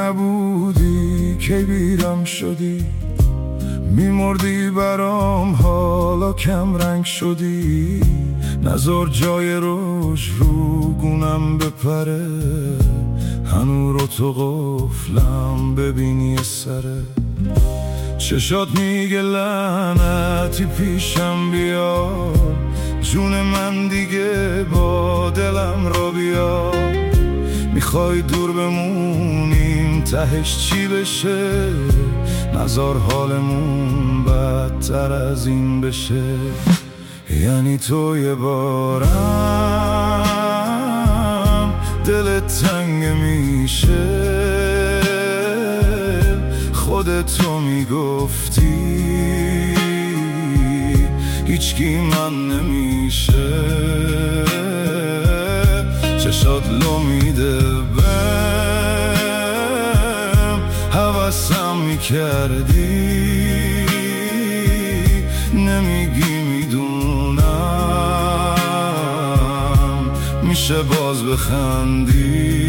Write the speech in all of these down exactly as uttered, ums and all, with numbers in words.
نبودی که بیرم شدی، میمردی برام حالا کم رنگ شدی. نزار جای روش رو گونم بپره، هنو رو تو قفلم ببینی یه سره. چشات میگه لعنتی پیشم بیا، جون من دیگه با دلم رو بیا. میخوای دور بمونیم تهش چی بشه، نزار حالمون بدتر از این بشه. یعنی تو یه بارم دلت تنگ میشه، خودتو میگفتی هیچکی من نمیشه. چشات لو میده بهم، حواسم میکردی نمیگی میدونم، میشه باز بخندی.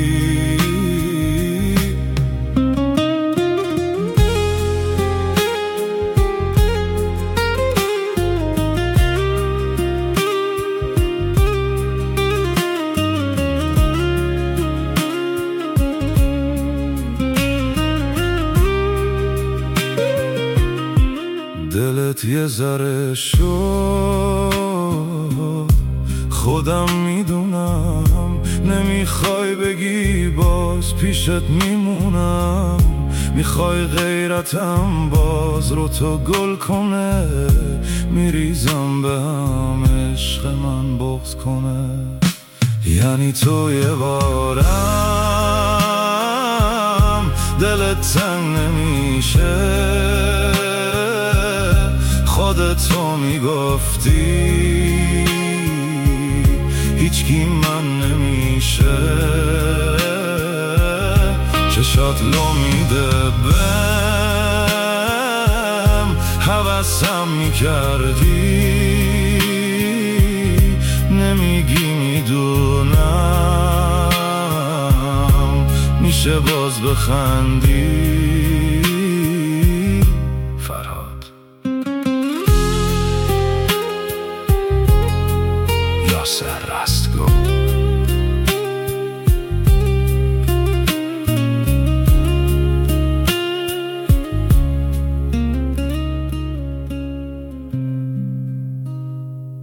دلت یه ذره شد، خودم میدونم. نمیخوای بگی باز پیشت میمونم، میخوای غیرتم باز رو تو گل کنه. میریزم به هم عشق من بغض کنه. یعنی تو یه بارم دلت تنگ نمیشه، خودتو میگفتی هیچکی من نمیشه. چشات لو میده بهم، حواسم میکردی نمیگی میدونم، میشه باز بخندی. فرهاد یاسر راست.